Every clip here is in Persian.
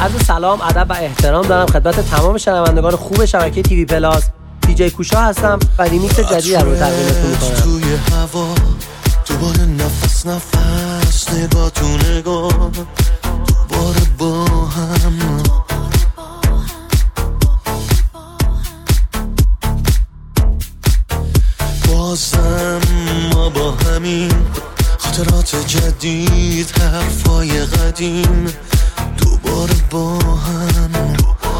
عرض سلام، ادب و احترام دارم خدمت تمام شنوندگان خوب شبکه تیوی پلاس. دیجی کوشا هستم و ریمیکس جدید رو تقدیمتون می‌کنم. توی هوا دوباره نفس نگاه تو نگاه، دوباره با هم بازم ما با همین خاطرات جدید، حرفای قدیم، دوباره با هم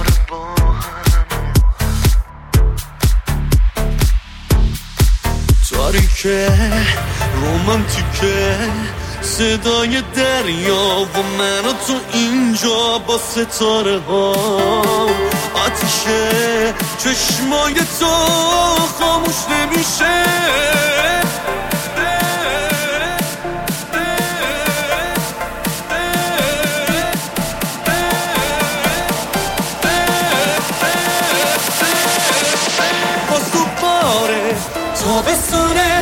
تاریکه رومانتیکه، صدای دریا و من و تو اینجا با ستاره ها، آتیشه چشمای تو خاموش نمیشه، باز دوباره تابستونه.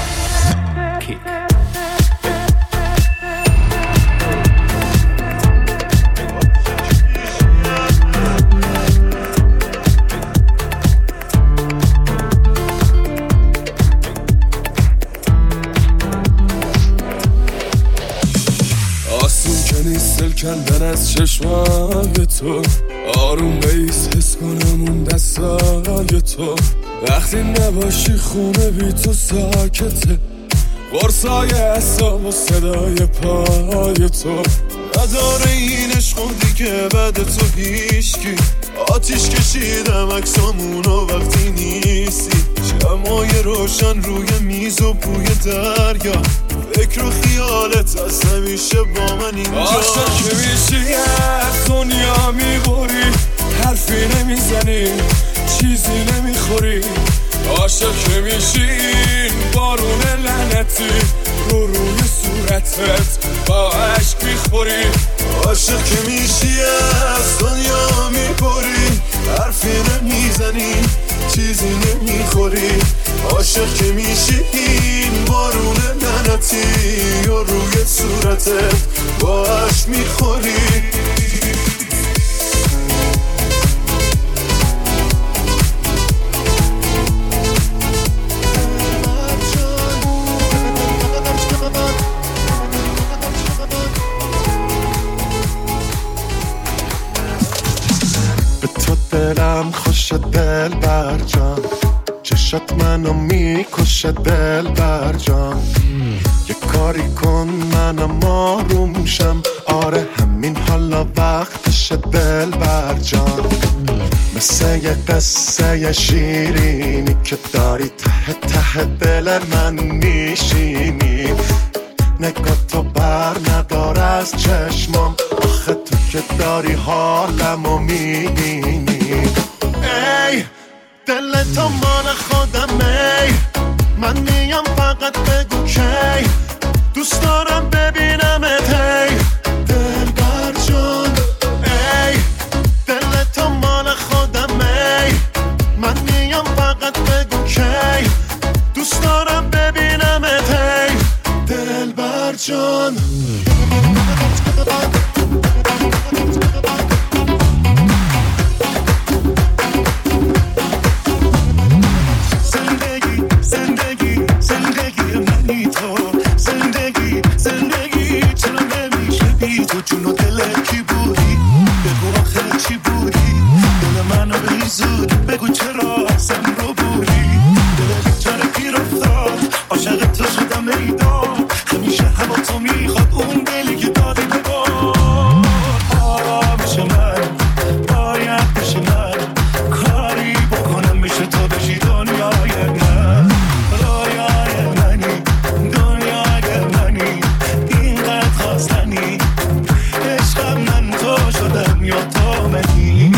کندن از چشمای تو، آروم بیس حس کنم اون دستای تو، وقتی نباشی خونه بی تو ساکته، قرصای اعصاب و صدای پای تو، نداره این عشق دیگه بعد تو هیچکی، آتیش کشیدم عکسامونو وقتی نیستی، شمای روشن روی میز و بوی دریا، فکر و خیالت از همیشه با من اینجا، عاشق که میشی از دنیا میبری، حرفی نمیزنی چیزی نمیخوری، عاشق که میشی این بارون لعنتی روی صورتت با عشق میخوری، عاشق که میشی از دنیا میبری، حرفی نمیزنی چیزی نمیخوری، عاشق که میشی این بارون لعنتی و روی صورتت با عشق میخوری. به تو دلم خوش دل برجان، چشات منو میکشه دل برجان، یه کاری کن منم آروم شم، آره همین حالا وقتش دل برجان، مثل یه قصه شیرینی که داری ته ته دل من میشینی، نگاه تو بر ندار از چشمام، آخه تو که داری حالمو میبینی، ای دل تو مال خودم، ای من میام فقط بگو کی دوست دارم ببینمت، ای دل بر جان، ای دل تو مال خودم، ای من میام فقط بگو کی دوست دارم ببینمت، ای دل بر جان. جونو دل کی بودی؟ بگو آخر چی بودی؟ دل منو بریزود بگو چرا اصلا رو بودی؟ دل بیچاره گیر افتاد عاشق تو شدم میدان، همیشه هوا تو میخواد اون دلی که دادی به بار، میشه من باید بشه من کاری بکنم میشه تو بشی دنیای من، رویای منی دنیای منی اینقدر خواستنی، عشقم من تو شدم یا تو منی،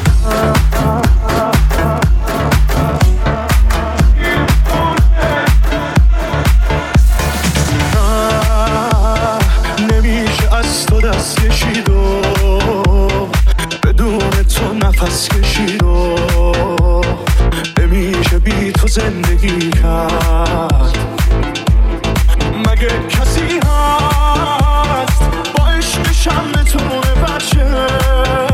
نمیشه از تو دست کشید و بدون تو نفس کشید و نمیشه بی تو زندگی کرد، مگه کسی هست با عشق شم تو بچه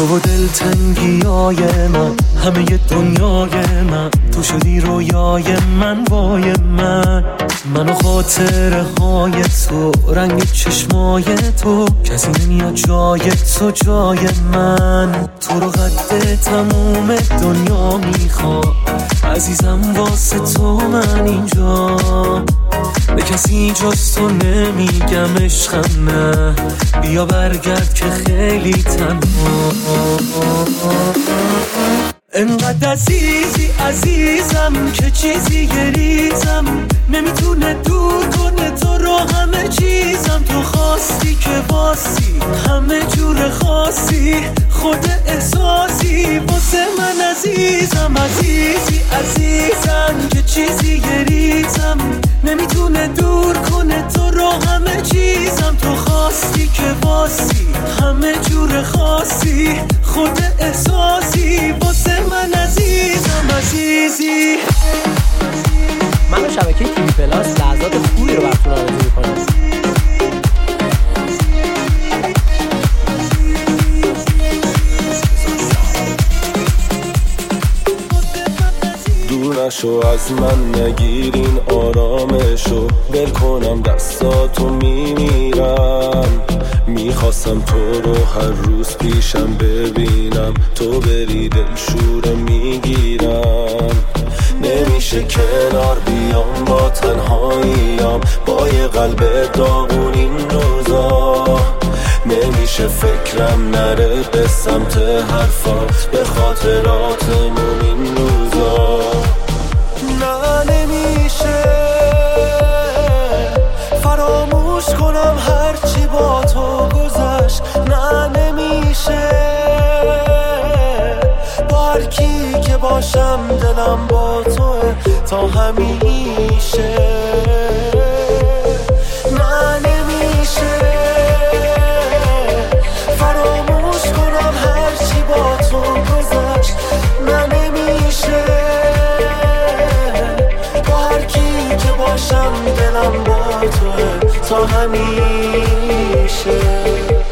تو دلتنگیای من، همه دنیای من، تو شدی رویای من، وای منو خاطره های تو، رنگ چشمای تو، کسی نمیاد جای تو جای من. تو رو قد تموم دنیا میخوام عزیزم، واسه تو من اینجا، به کسی جز تو نمیگم عشقم نه، بیا برگرد که خیلی تنها. انقدر عزیزی عزیزم که چیزی گریزم نمیتونه دور کنه تو رو، همه چیزم تو خواستی که باسی، همه جور خاصی، خود احساسی واسه من عزیزم. عزیزی عزیزم که چیزی گریزم نمیتونه دور کنه تو رو، همه چیزم تو خواستی که باسی، همه جور خاصی، خود احساسی واسه من عزیزم. عزیزی منو شبکه تیوی پلاس لحظات خوبی رو براتون آرزو می‌کنم. دور نشو از من، نگیرین آرامشو، ول کنم دستاتو میمیرم. میخواستم تو رو هر روز پیشم ببینم، تو بری دلشوره میگیرم. نمیشه کنار بیام با تنهاییم، با یه قلب داغون این روزا. نمیشه فکرم نره به سمت حرفات، به خاطراتمون این روزا. نه نمیشه فراموش کنم هرچی با تو گذشت، نه نمیشه با هر کی که باشم دلم با توه تا همیشه. نه نمیشه فراموش کنم هرچی با تو گذشت، نه نمیشه با هر کی که باشم دلم با توه تا همیشه.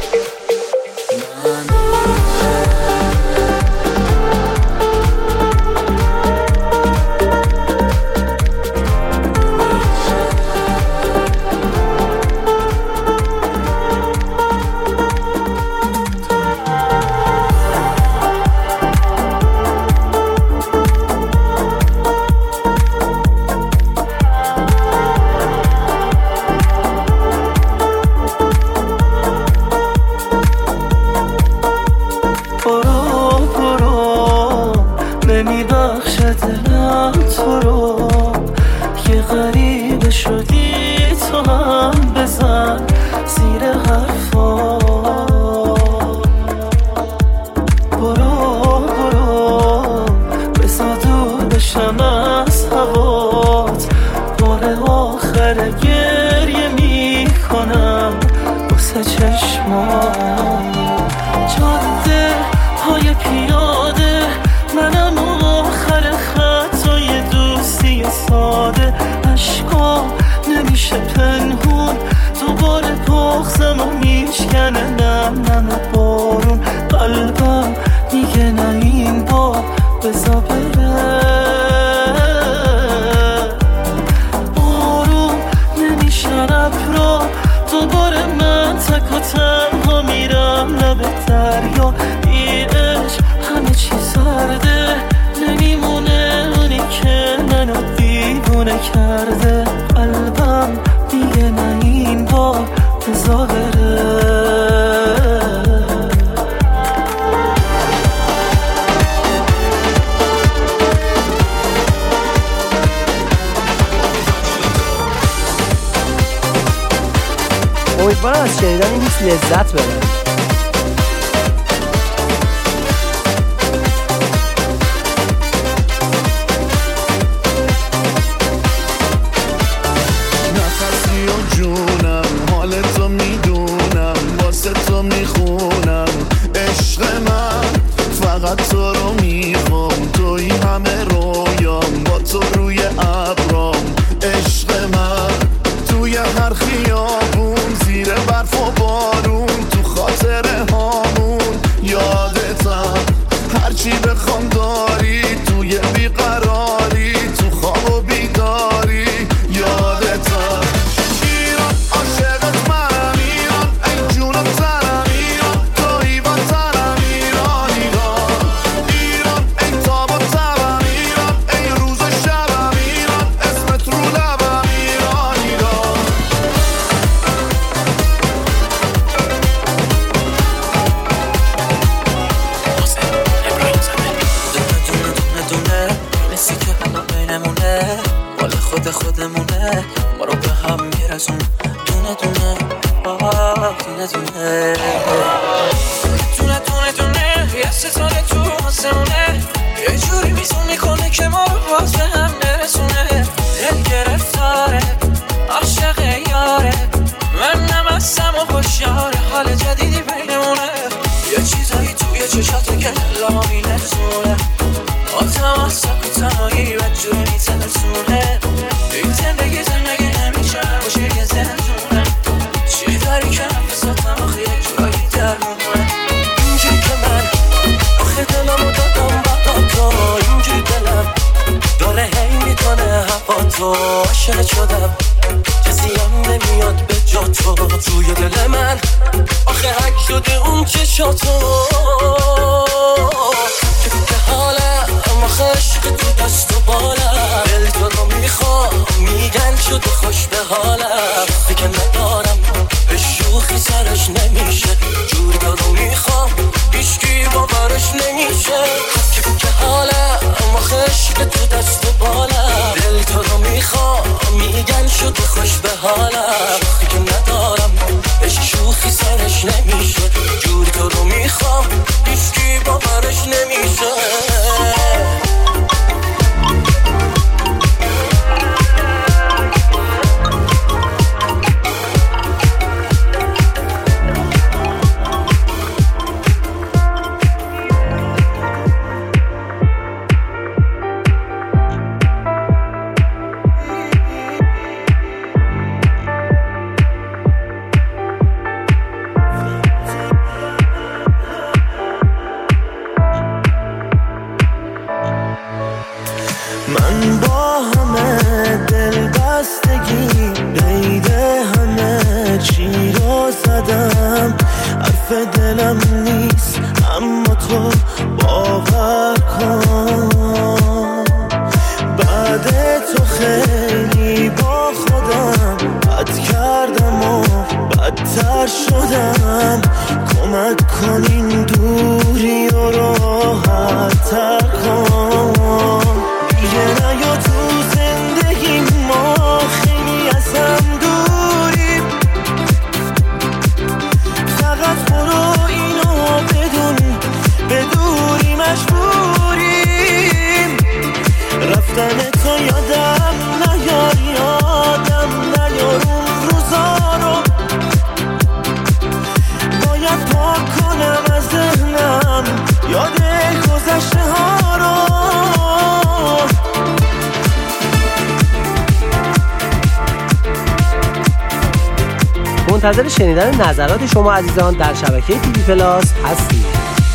امیدوارم از شنیدن این هیچ لذت ببرید. نفسی و جونم، حال تو میدونم، واسه تو میخونم. عشق من فقط تو رو میخوام، توی همه رویام، با تو روی ابرام. عشق من توی هر خیابون، زیر برف و بارون، تو خاک که لامی نتونه آتم از سک و تنهایی و جوری میترسونه این زندگی نمیشه باشه یه زندونه چی داری که نفساتم آخه یک جایی درمونه اینجوری که من آخه دلمو دادم بقا تو اینجوری دلم داره هی میکنه هوا تو عاشق شدم کسی هم نمیاد به جا تو توی دل من آخه حک شده اون چشاتو که حالم آخه عشق تو دست و بالم دل تو رو میخوام میگن شده خوش به حالم چیزی که ندارم به شوخی سرش نمیشه جوری تو رو میخوام هیچکی باورش نمیشه که حالم آخه عشق تو دست و بالم دل تو رو میخوام میگن شده خوش به حالم چیزی که ندارم به شوخی سرش نمیشه جوری تو رو میخوام هیچکی باورش نمیشه من با همه دل بستگی قید همه چی رو زدم حرف دلم نیست اما تو باور کن بعد تو خیلی با خودم بد کردم و بدتر شدم کمک کن این دوری رو راحت تر کن دیگه نیا تو زندگی ما خیلی از هم دوریم فقط برو اینو بدون به دوری مجبوریم رفتن تو یادم نیار اون روزا رو باید پاک کنم از ذهنم یاد گذشته ها رو منتظر شنیدن نظرات شما عزیزان در شبکه تیوی پلاس هستیم.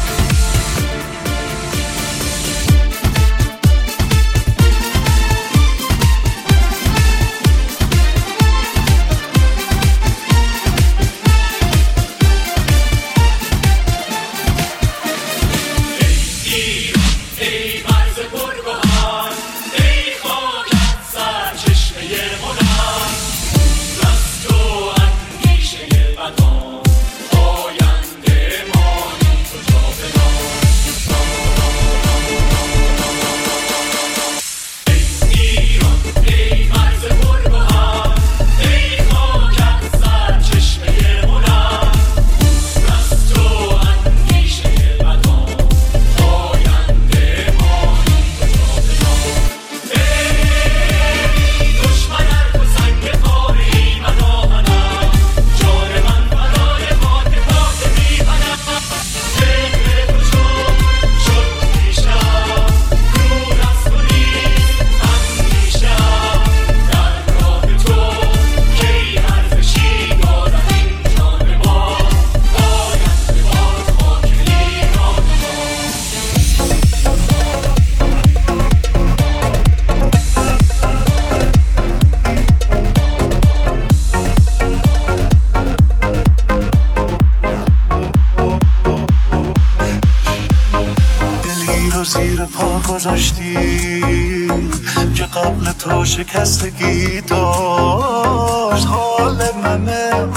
گذاشتی که قبل تو شکستگی داشت حال من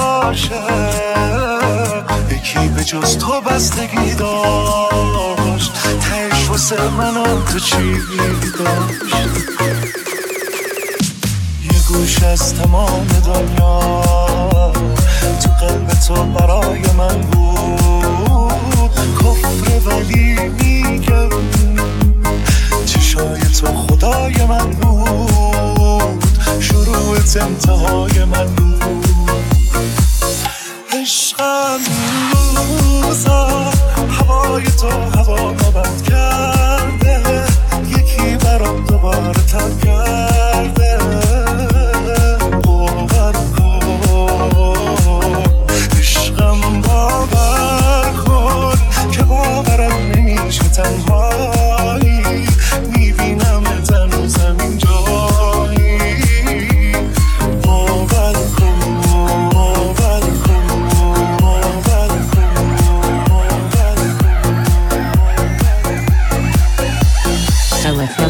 عاشق یکی به جز تو بستگی داشت تش واسه من و تو چی داشت یه گوش از تمام دنیا تو قلب تو برای من بود کفر ولی میگم چشای تو خدای من بود شروعت انتهای من بود عشقم روزا هوای تو هوای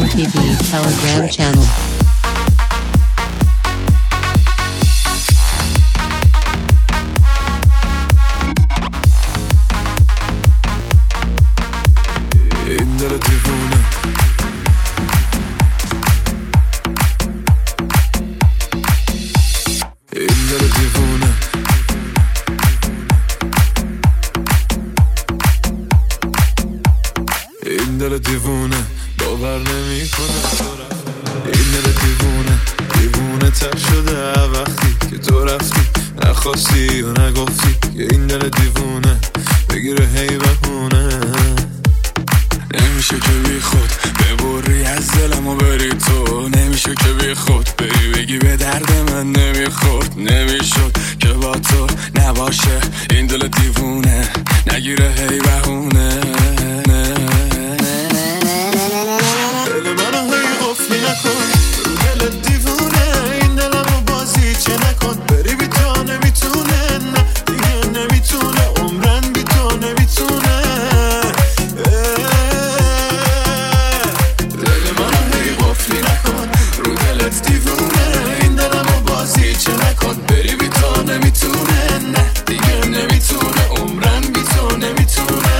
Sound TV Telegram channel. این دل دیوونه این دل دیوونه این دل دیوونه باور نمی کنه این دل دیوونه دیوونه تر شده وقتی که تو رفتی نخواستی و نگفتی که این دل دیوونه بگیره هی بهونه نمیشه که بی خود ببری از دلم و بری تو نمیشه که بی خود بری بگی به درد من نمیخورد نمیشد که با تو نباشه این دل دیوونه نگیره هی بهونه دل منو هی قفلی نکن رو دل دیوونه این دلمو بازی چه نکن بری بی تو نمیتونه نه دیگه نمیتونه عمرن بی تو نمیتونه دل منو هی قفلی نکن رو دلت دیوونه این دلمو بازی چه نکن بری بی تو نمیتونه نه دیگه نمیتونه عمرن بی تو نمیتونه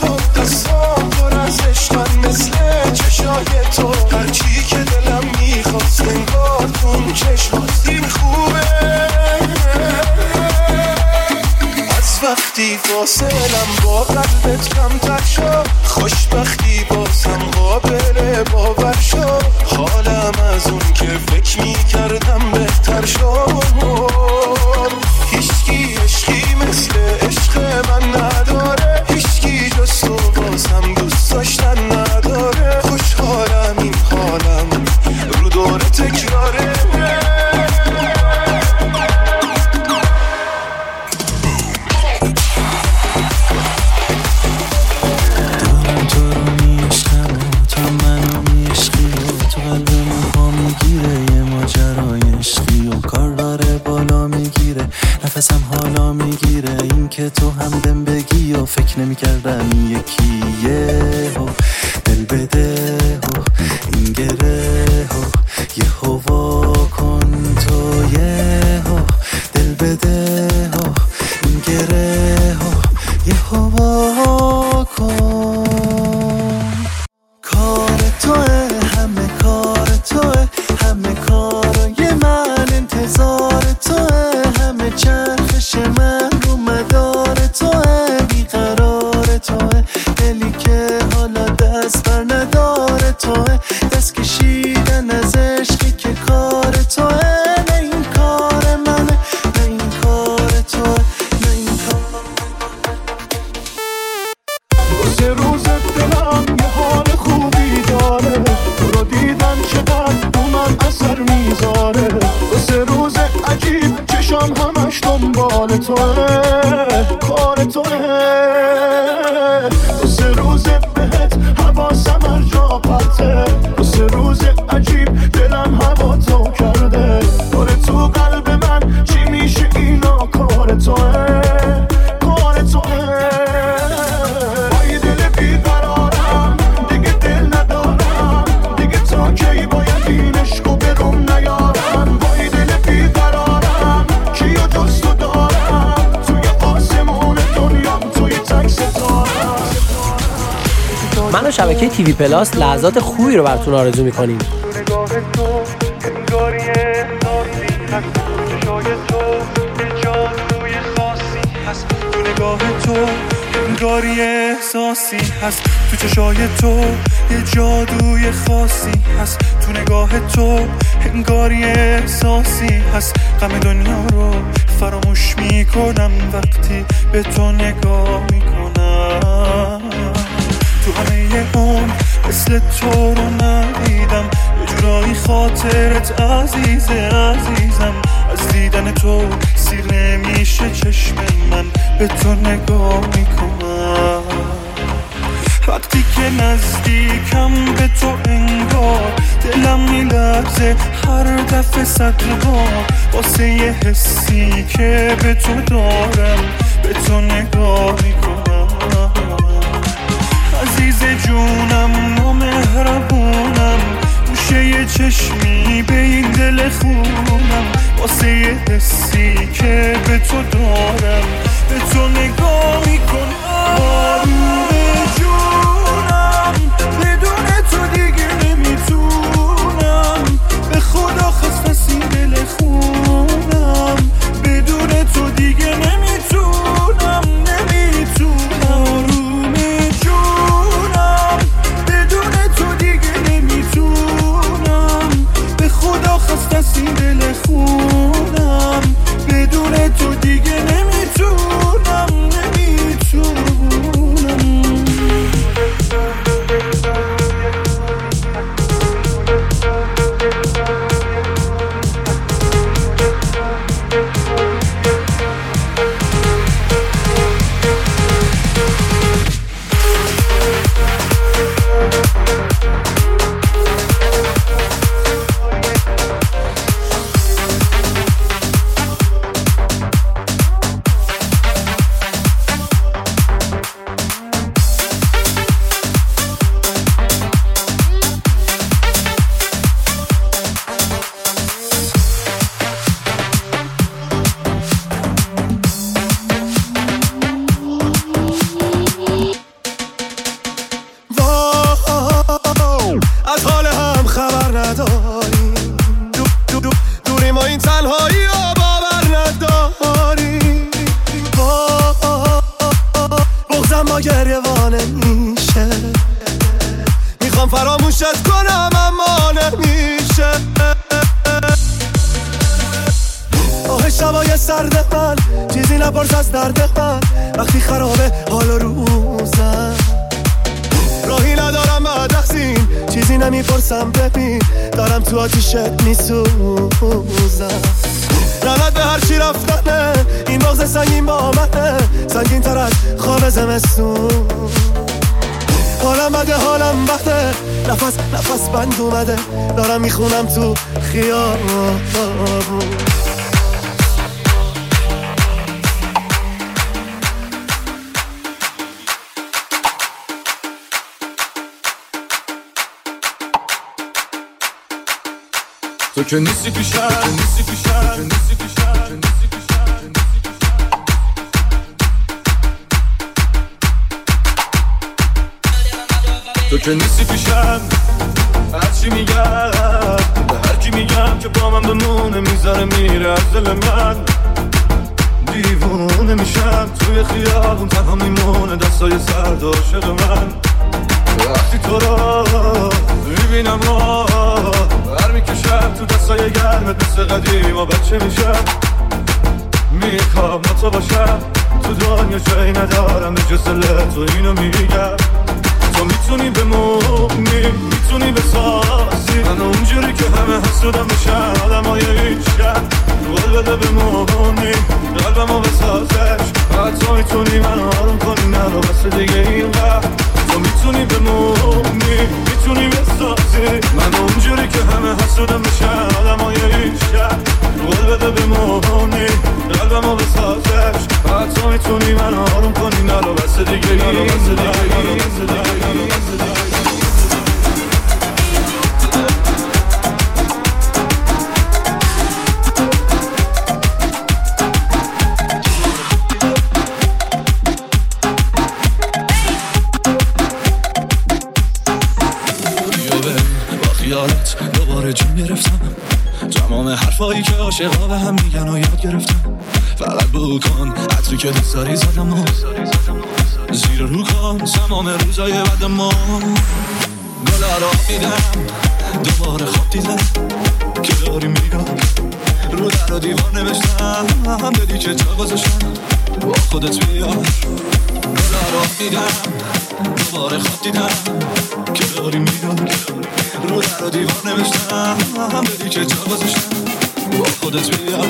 تو هرچی که دلم میخواد فاصلم با قلبت کمتر شد، خوشبختی بازم قابل باور شد، حالم از اون که فکر میکردم بهتر شد. هیچکی عشقی مثل عشق من نداره، هیچکی جز تو بازم دوست داشتن نداره. خوشحالم این حالم رو دوره تکراره. نفسم حالا میگیره این که تو همدم بگی و فکر نمی‌کردم یکیه و دل بده و این گره و یه هوا کن تو یه و دل بده و این گره و یه هوا کن. کار توه همه کار توه، همه کارای من انتظار توه، همه چرخش من رو مدار توه، بیقرار توه، دلی که حالا دست بر نداره توه، دست کشیدن از عشقی که کار توه. نه این کار منه، نه این کار توه، نه این کار. روز روز دلم یه حال خوبی داره، تو رو دیدن چقدر تو من اثر میذاره. روز عجیب چشم همش دنبال توه، کار توه. روز بهت حواسم هر جا پرته، روز عجیب دلم هوا تو کرده. داره تو قلب من چی میشه اینا کار توه، کار توه. بای دل بیقرارم دیگه دل ندارم، دیگه تا کی باید این عشقو برم نیارم. بای دل بیقرارم کیو جز تو دارم، توی آسمون دنیام توی تک ستارم. من و شبکه تیوی پلاس لحظات خوبی رو براتون آرزو میکنیم. نگاه تو انگاری احساسی هست، چشای تو یه جادوی خاصی هست. تو نگاه تو انگاری احساسی هست، تو چشای تو یه جادوی خاصی هست. تو نگاه تو انگاری احساسی هست. غم دنیا رو فراموش میکنم وقتی به تو نگاه میکنم. تو همه عمر مثل تو رو ندیدم، یه جورایی خاطرت عزیزم. از دیدن تو سیر نمیشه چشم من، به تو نگاه میکنم. وقتی که نزدیکم به تو انگار دلم میلرزه هر دفعه صد بار، واسه یه حسی که به تو دارم به تو نگاه میکنم. عزیز جونم و مهربونم، گوشه یه چشمی به این دل خونم، واسه یه حسی که به تو دارم به تو نگاه میکنم. آروم جونم بدون تو دیگه نمیتونم، به خدا خسته دل خونم، بدون تو دیگه نمیتونم. آروم جونم بدون تو دیگه نمیتونم، به خدا خسته دل خونم، بدون تو دیگه نمیتونم. گریه وانه میشه، میخوام فراموشت کنم اما نمیشه. آه شبای سرد من، چیزی نپرس از درد من، وقتی خرابه حال و روزم. راهی ندارم بعد رقصین، چیزی نمیپرسم ببین، دارم تو آتیشت میسوزم. لعنت به هر چی رفتنه، این مغز سنگین با منه، سنگین تر از خواب زمستون. حالم بده حالم بده، نفس بند اومده، دارم میخونم تو خیابون. تو که نیستی پیشم، تو که نیستی پیشم، هرچی میگم به هر کی میگم که با من بمونه، میذاره میره از دل من. دیوونه میشم توی خیابون، تنها میمونه دستای سرد عاشق من. وقتی تو را میبینم بر میکشم تو دستای گرمت، مثل قدیم و بچه میشم. میخوام با تو باشم، تو دنیا جایی ندارم به جز دل تو، اینو میگم. تو میتونی بمونی، میتونی بسازی من اونجوری که همه حسودم بشن آدم های هیچ شد. قول بده بمونی، قلبمو بسازش، حتی میتونی من آروم کنی، نرو بس دیگه اینقدر. تو میتونی بمونی، میتونی بسازی من اونجوری که همه حسودم بشن آدم های هیچ شد. قول بده بمونی، قلبمو بسازش، حتی میتونی من آروم کنی، نرو بس دیگه اینقدر. دوباره جون گرفتم، تمام حرفایی که عاشقا به هم میگن و یاد گرفتم. فقط بو کن عطری که دوست داری زدم و زیر رو کن تمام روزای بعد ما. گلا را میدم دوباره خواب دیدم که داری میگم، رو در و دیوار نوشتم دلی که جا گذاشتم با خودت بیار. گلا را میدم دوباره خواب دیدم که داری میگم، رو در و دیوار نوشتم دلی که جا گذاشتم با خودت بیار.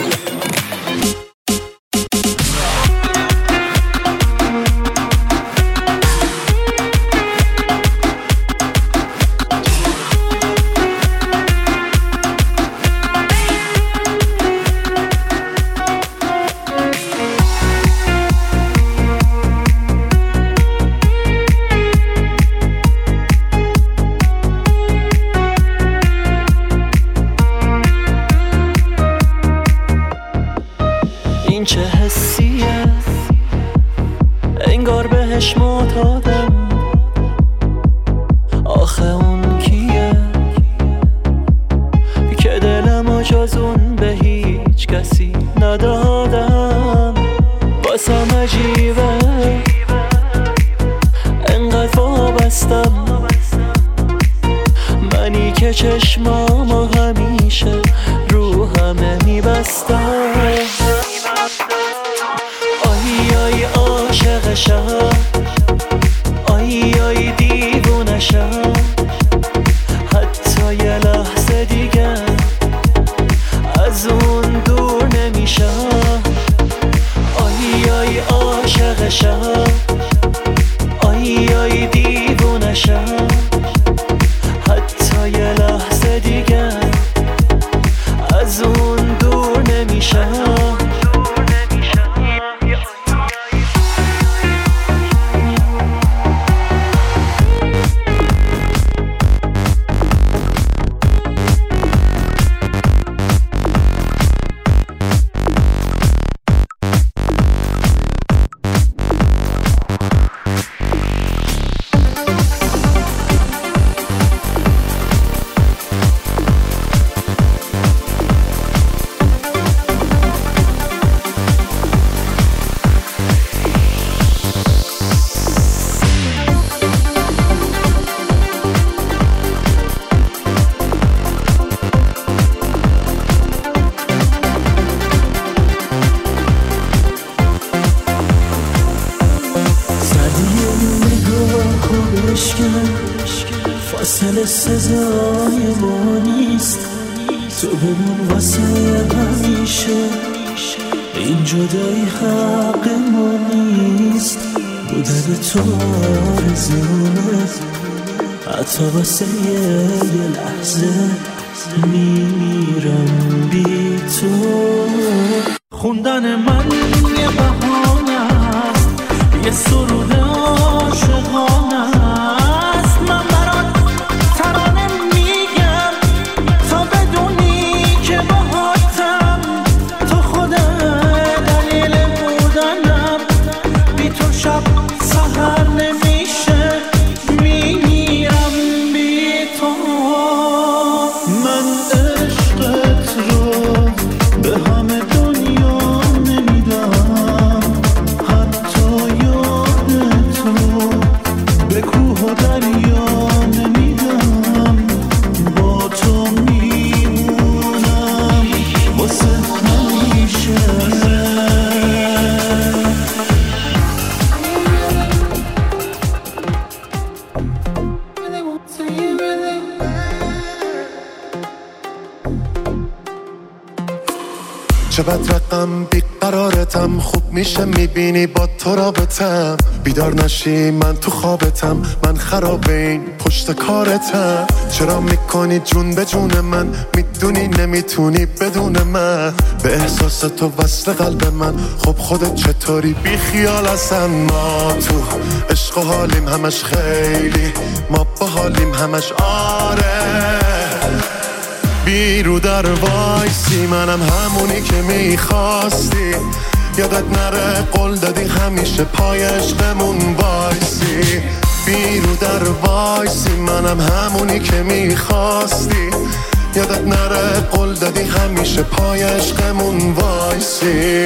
این چه حسیه، انگار بهش معتادم. آخه اون کیه که دلمو جز اون به هیچ کسی ندادم. واسم عجیبه انقدر وابستم، منی که چشمامو همیشه رو همه میبستم. آی عاشقشم، آی دیوونشم، حتی یه لحظه دیگه از اون دور نمیشم. آی عاشقشم، آی دیوونشم، حتی یه لحظه دیگه از اون دور نمیشم. مثل سزای ما نیست، تو بمون واسه همیشه، این جدایی حق ما نیست، بودن تو آرزومه، حتی واسه یه لحظه میمیرم بی تو. خوندن من یه بهانه است، یه سرود عاشقانه است، من برات ترانه میگم تا بدونی که باهاتم، تو خودت دلیل بودنم، بی تو شب سحر نمیشه، میمیرم بی تو. من عشقت رو به همه دنیا نمیدم، حتی یادت رو به کوه و دریا نمیدم، با تو میمونم واسه همیشه. چقدر رقم بیقرارتم، خوب میشه میبینی با تو رابطم، بیدار نشی من تو خوابتم، من خراب این پشت کارتم، چرا میکنی جون به جون من، میدونی نمیتونی بدون من، به احساس تو وصل قلب من، خب خودت چطوری بی خیال هستم، ما تو عشق و حالیم همش خیلی، ما با حالیم همش آره، بیرو در وایسی منم همونی که میخواستی، یادت نره قول دادی همیشه پای عشقمون وایسی، بیرو در وایسی منم همونی که میخواستی، یادت نره قول دادی همیشه پای عشقمون وایسی.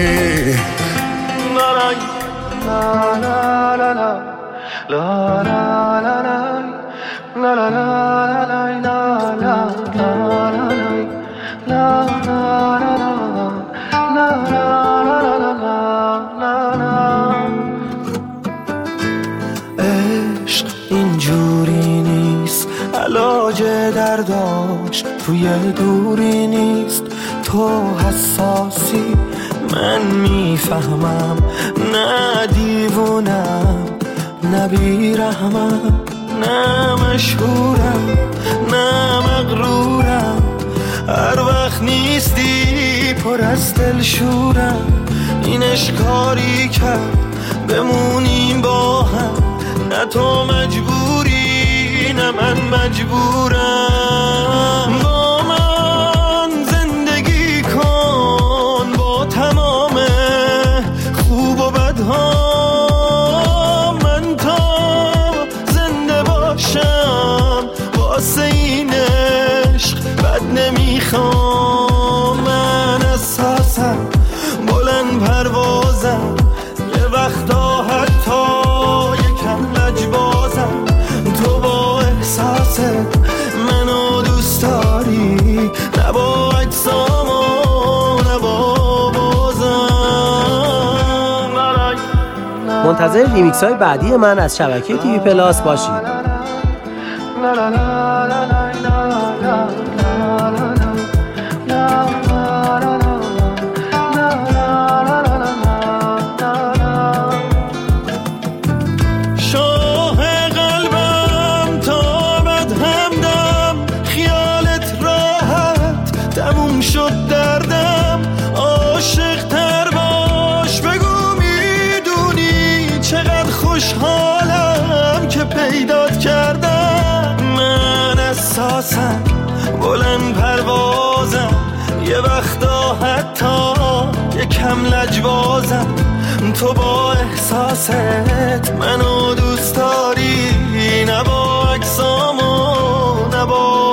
عشق اینجوری نیست، علاج درداش توی دوری نیست، تو حساسی من میفهمم، نه دیوونم نه بیرحمم، نه مشهورم نه مغرورم، هر وقت نیستی پر از دلشورم، این اشکاری کرد بمونیم با هم، نه تو مجبوری نه من مجبورم، با من زندگی کن با تمام خوب و بدها، من تا زنده باشم واسه این عشق بد نمیخوام، من اساسم بلند پروازم، یه وقتا حتی یکم لجبازم، تو با احساست منو دوست داری، نه با اجسام و نه با بازم. منتظر ریمیکس های بعدی من از شبکه تیوی پلاس باشید. شد دردم، عاشق تر باش بگو میدونی چقدر خوشحالم که پیدات کردم، من اساسم بلند پروازم، یه وقتا حتی یکم لجبازم، تو با احساست منو دوست داری، نه با اجسام و نه با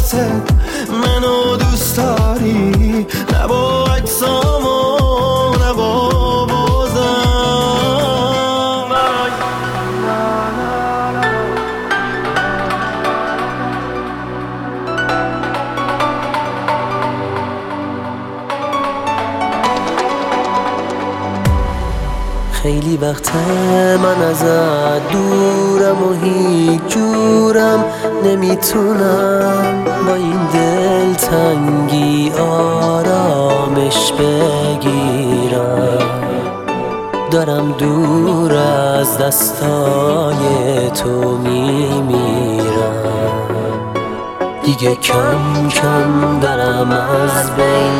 کارته منو دوست داری، نه با اجسامو نه با بازم. خیلی وقته من ازت دورم و هیچ جورم نمیتونم با این دلتنگی آرامش بگیرم. دارم دور از دستای تو میمیرم، دیگه کم کم دارم از بین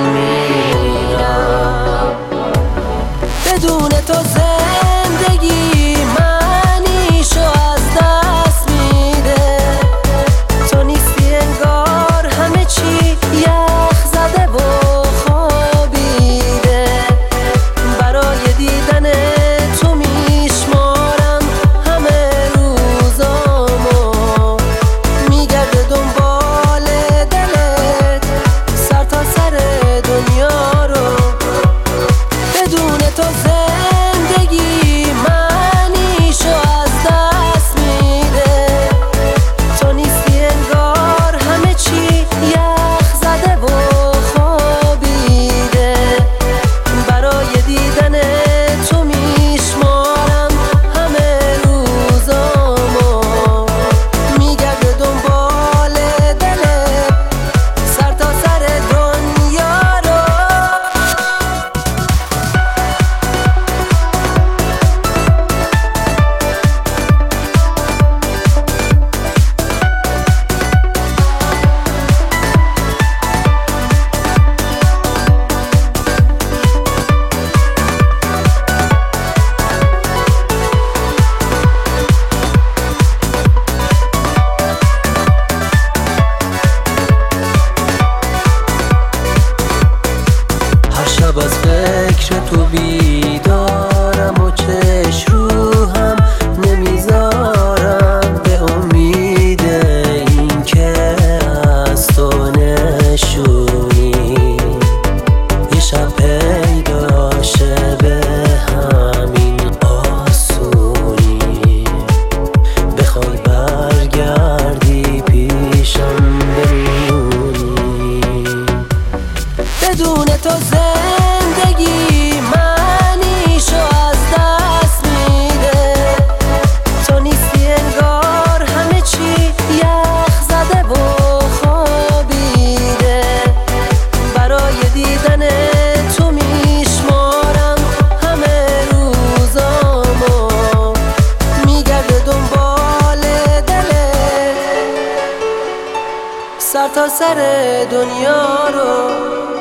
میرم. بدون تو زندگی معنیشو از دست میده، تو نیستی انگار همه چی یخ زده و خوابیده. برای دیدن تو میشمارم همه روزامو، میگرده دنبال دلت سر تا سر دنیا رو. بدون تو زندگی معنیشو از دست میده، تو نیستی انگار همه چی یخ زده و خوابیده. برای دیدن تو میشمارم همه روزامو، میگرده دنبال دلت سر تا سر دنیا رو. هر شب از فکر تو بیدارم و چش رو هم نمیذارم، به امید این که از تو نشونی یه شب پیدا شه به همین آسونی. بخوای برگردی پیشم بمونی. بدون تو زندگی معنیشو از دست میده، تو نیستی انگار همه چی یخ زده و خوابیده. برای دیدن تو میشمارم همه روزامو، میگرده دنبال دلت سر تا سر دنیا رو.